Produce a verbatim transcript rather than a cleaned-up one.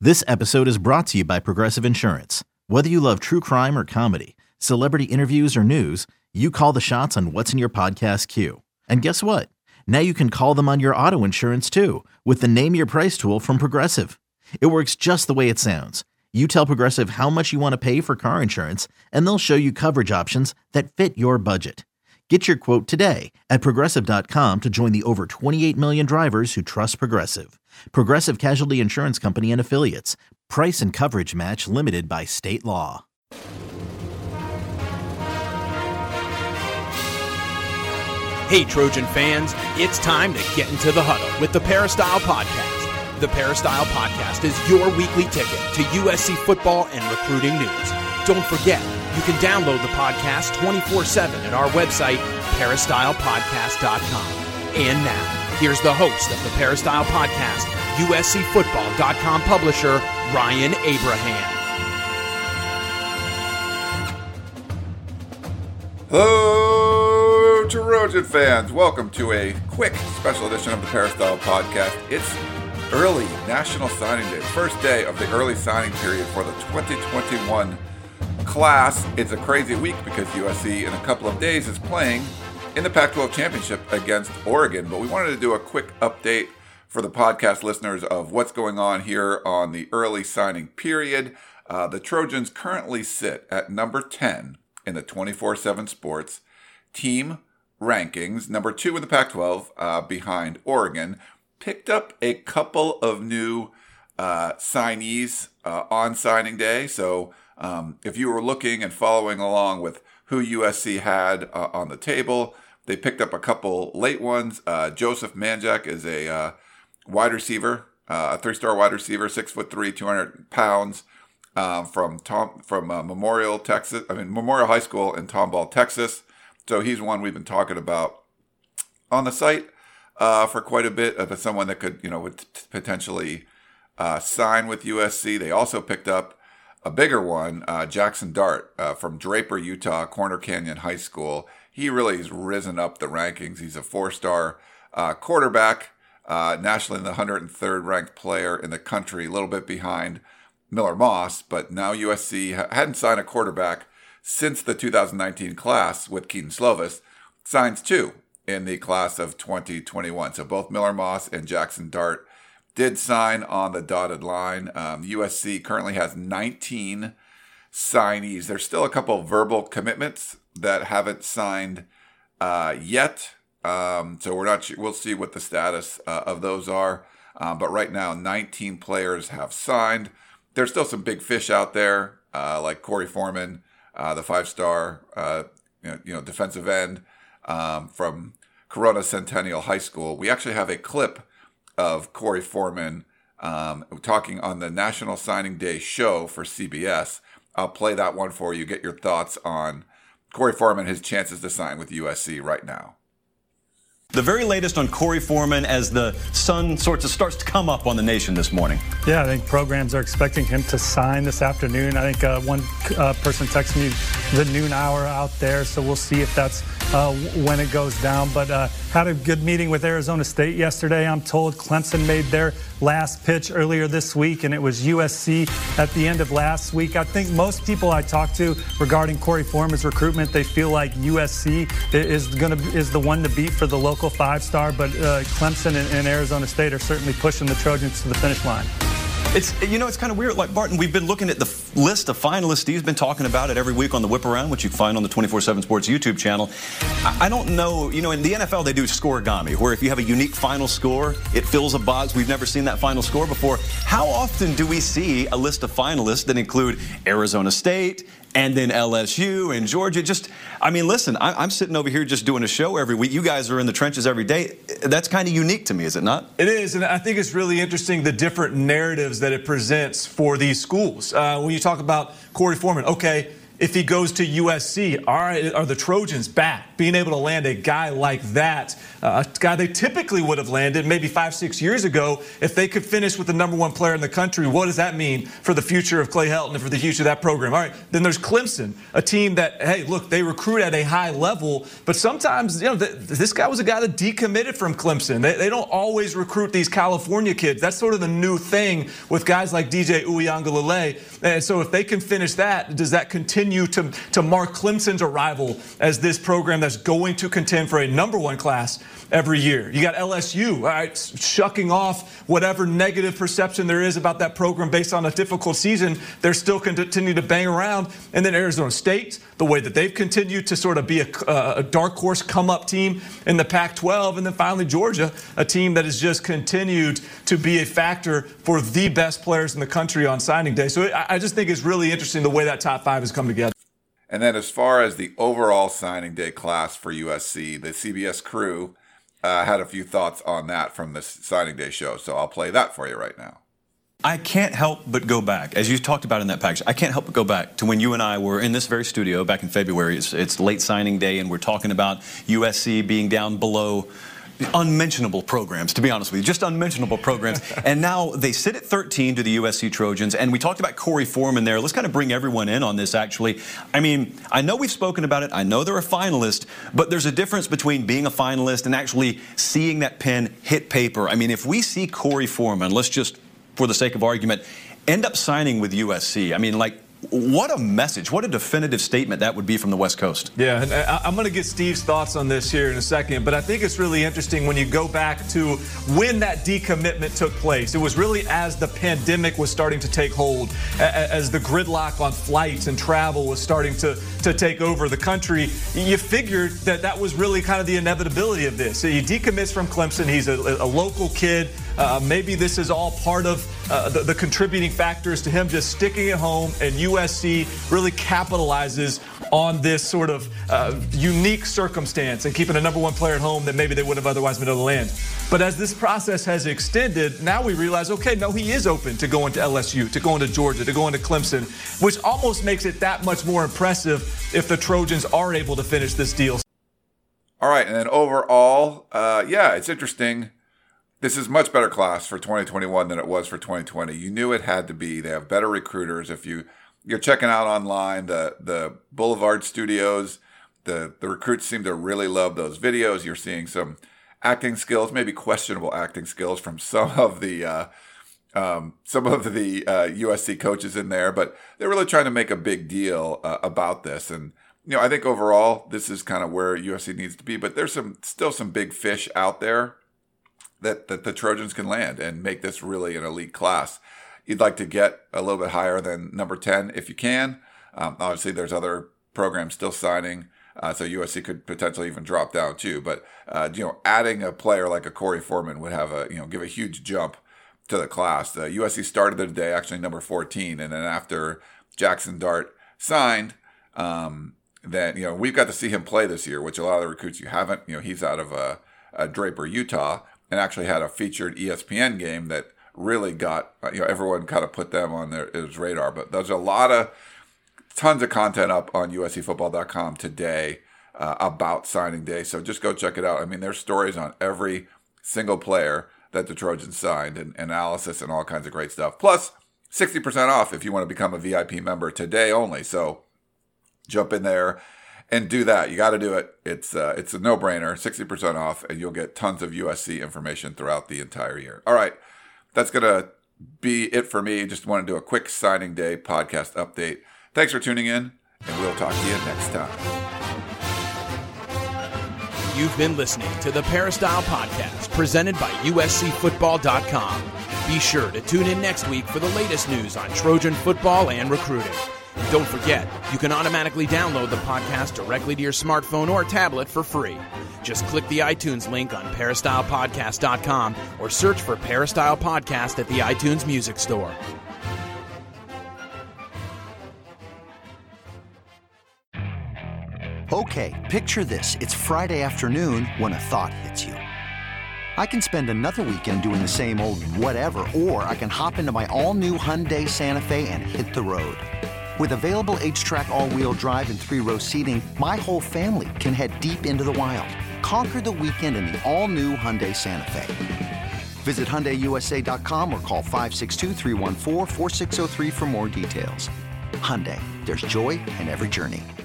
This episode is brought to you by Progressive Insurance. Whether you love true crime or comedy, celebrity interviews or news, you call the shots on what's in your podcast queue. And guess what? Now you can call them on your auto insurance too with the Name Your Price tool from Progressive. It works just the way it sounds. You tell Progressive how much you want to pay for car insurance, and they'll show you coverage options that fit your budget. Get your quote today at Progressive dot com to join the over twenty-eight million drivers who trust Progressive. Progressive Casualty Insurance Company and Affiliates. Price and coverage match limited by state law. Hey, Trojan fans, it's time to get into the huddle with the Peristyle Podcast. The Peristyle Podcast is your weekly ticket to U S C football and recruiting news. Don't forget, you can download the podcast twenty-four seven at our website, peristyle podcast dot com. And now, here's the host of the Peristyle Podcast, U S C football dot com publisher, Ryan Abraham. Hello, Trojan fans. Welcome to a quick special edition of the Peristyle Podcast. It's early National Signing Day, first day of the early signing period for the twenty twenty-one class. It's a crazy week because U S C in a couple of days is playing in the Pac twelve Championship against Oregon. But we wanted to do a quick update for the podcast listeners of what's going on here on the early signing period. Uh, the Trojans currently sit at number ten in the twenty-four seven Sports team rankings, number two in the Pac twelve uh, behind Oregon. Picked up a couple of new uh, signees uh, on signing day. So um, if you were looking and following along with who U S C had uh, on the table, they picked up a couple late ones. Uh, Joseph Manjack is a uh, wide receiver, uh, a three-star wide receiver, six foot three, two hundred pounds, uh, from Tom from uh, Memorial, Texas. I mean Memorial High School in Tomball, Texas. So he's one we've been talking about on the site uh, for quite a bit. Of someone that could, you know, would t- potentially uh, sign with U S C. They also picked up a bigger one, uh, Jackson Dart uh, from Draper, Utah, Corner Canyon High School. He really has risen up the rankings. He's a four-star uh, quarterback, uh, nationally the one hundred third ranked player in the country, a little bit behind Miller Moss. But now U S C ha- hadn't signed a quarterback since the two thousand nineteen class with Keaton Slovis. Signs two in the class of twenty twenty-one. So both Miller Moss and Jackson Dart did sign on the dotted line. Um, U S C currently has nineteen signees. There's still a couple of verbal commitments that haven't signed uh, yet. Um, so we're not. We'll see what the status uh, of those are. Um, but right now, nineteen players have signed. There's still some big fish out there, uh, like Corey Foreman, uh, the five-star, uh, you know, you know, defensive end um, from Corona Centennial High School. We actually have a clip of Corey Foreman um, talking on the National Signing Day show for C B S. I'll play that one for you. Get your thoughts on Corey Foreman, his chances to sign with U S C right now. The very latest on Corey Foreman as the sun sorts of starts to come up on the nation this morning. Yeah, I think programs are expecting him to sign this afternoon. I think uh, one uh, person texted me the noon hour out there, so we'll see if that's uh, when it goes down. But uh, had a good meeting with Arizona State yesterday. I'm told Clemson made their last pitch earlier this week, and it was U S C at the end of last week. I think most people I talked to regarding Corey Foreman's recruitment, they feel like U S C is going to is the one to beat for the local five-star, but uh, Clemson and, and Arizona State are certainly pushing the Trojans to the finish line. It's, you know, it's kind of weird. Like, Barton, we've been looking at the f- list of finalists. Steve's been talking about it every week on the Whip Around, which you can find on the twenty-four seven Sports YouTube channel. I, I don't know, you know, in the N F L they do scoregami, where if you have a unique final score, it fills a box. We've never seen that final score before. How often do we see a list of finalists that include Arizona State and then L S U and Georgia? Just, I mean, listen, I, I'm sitting over here just doing a show every week. You guys are in the trenches every day. That's kind of unique to me, is it not? It is, and I think it's really interesting the different narratives that it presents for these schools. Uh, when you talk about Corey Foreman, okay, if he goes to U S C. All right, are the Trojans back? Being able to land a guy like that, uh, a guy they typically would have landed maybe five, six years ago, if they could finish with the number one player in the country, what does that mean for the future of Clay Helton and for the future of that program? All right, then there's Clemson, a team that, hey, look, they recruit at a high level, but sometimes, you know, th- this guy was a guy that decommitted from Clemson. They, they don't always recruit these California kids. That's sort of the new thing with guys like D J Uiagalelei. And so if they can finish that, does that continue to, to mark Clemson's arrival as this program that's going to contend for a number one class every year? You got L S U, all right, shucking off whatever negative perception there is about that program based on a difficult season. They're still continue to bang around. And then Arizona State, the way that they've continued to sort of be a, a dark horse come-up team in the Pac twelve. And then finally Georgia, a team that has just continued to be a factor for the best players in the country on signing day. So I just think it's really interesting the way that top five has come together. And then as far as the overall signing day class for U S C, the C B S crew uh, had a few thoughts on that from this signing day show. So I'll play that for you right now. I can't help but go back, as you talked about in that package, I can't help but go back to when you and I were in this very studio back in February. It's, it's late signing day, and we're talking about U S C being down below unmentionable programs, to be honest with you, just unmentionable programs. And now they sit at thirteen to the U S C Trojans, and we talked about Corey Foreman there. Let's kind of bring everyone in on this, actually. I mean, I know we've spoken about it. I know they're a finalist, but there's a difference between being a finalist and actually seeing that pen hit paper. I mean, if we see Corey Foreman, let's just, for the sake of argument, end up signing with U S C, I mean, like, what a message, what a definitive statement that would be from the West Coast. Yeah, and I'm going to get Steve's thoughts on this here in a second, but I think it's really interesting when you go back to when that decommitment took place. It was really as the pandemic was starting to take hold, as the gridlock on flights and travel was starting to, to take over the country. You figured that that was really kind of the inevitability of this. He decommits from Clemson. He's a, a local kid. Uh, maybe this is all part of uh, the, the contributing factors to him just sticking at home, and U S C really capitalizes on this sort of uh, unique circumstance and keeping a number one player at home that maybe they would have otherwise been able to land. But as this process has extended, now we realize, okay, no, he is open to going to L S U, to going to Georgia, to going to Clemson, which almost makes it that much more impressive if the Trojans are able to finish this deal. All right, and then overall, uh, yeah, it's interesting. This is much better class for twenty twenty-one than it was for twenty twenty. You knew it had to be. They have better recruiters. If you, you're checking out online, the the Boulevard Studios, the, the recruits seem to really love those videos. You're seeing some acting skills, maybe questionable acting skills from some of the uh, um, some of the uh, U S C coaches in there, but they're really trying to make a big deal uh, about this. And you know, I think overall this is kind of where U S C needs to be. But there's some still some big fish out there that, that the Trojans can land and make this really an elite class. You'd like to get a little bit higher than number ten if you can. Um, obviously, there's other programs still signing, uh, so U S C could potentially even drop down too. But uh, you know, adding a player like a Corey Foreman would have a you know give a huge jump to the class. The U S C started the day actually number fourteen, and then after Jackson Dart signed, um, then you know we've got to see him play this year, which a lot of the recruits you haven't. You know, he's out of uh, uh, Draper, Utah, and actually had a featured E S P N game that really got, you know, everyone kind of put them on their his radar. But there's a lot of, tons of content up on U S C football dot com today uh, about signing day. So just go check it out. I mean, there's stories on every single player that the Trojans signed and analysis and all kinds of great stuff. Plus, sixty percent off if you want to become a V I P member today only. So jump in there and do that. You got to do it. It's uh, it's a no-brainer, sixty percent off, and you'll get tons of U S C information throughout the entire year. All right. That's going to be it for me. Just want to do a quick signing day podcast update. Thanks for tuning in, and we'll talk to you next time. You've been listening to the Peristyle Podcast, presented by U S C football dot com. Be sure to tune in next week for the latest news on Trojan football and recruiting. And don't forget, you can automatically download the podcast directly to your smartphone or tablet for free. Just click the iTunes link on Peristyle Podcast dot com or search for Peristyle Podcast at the iTunes Music Store. Okay, picture this. It's Friday afternoon when a thought hits you. I can spend another weekend doing the same old whatever, or I can hop into my all-new Hyundai Santa Fe and hit the road. With available H-Track all-wheel drive and three-row seating, my whole family can head deep into the wild. Conquer the weekend in the all-new Hyundai Santa Fe. Visit Hyundai U S A dot com or call five six two, three one four, four six zero three for more details. Hyundai, there's joy in every journey.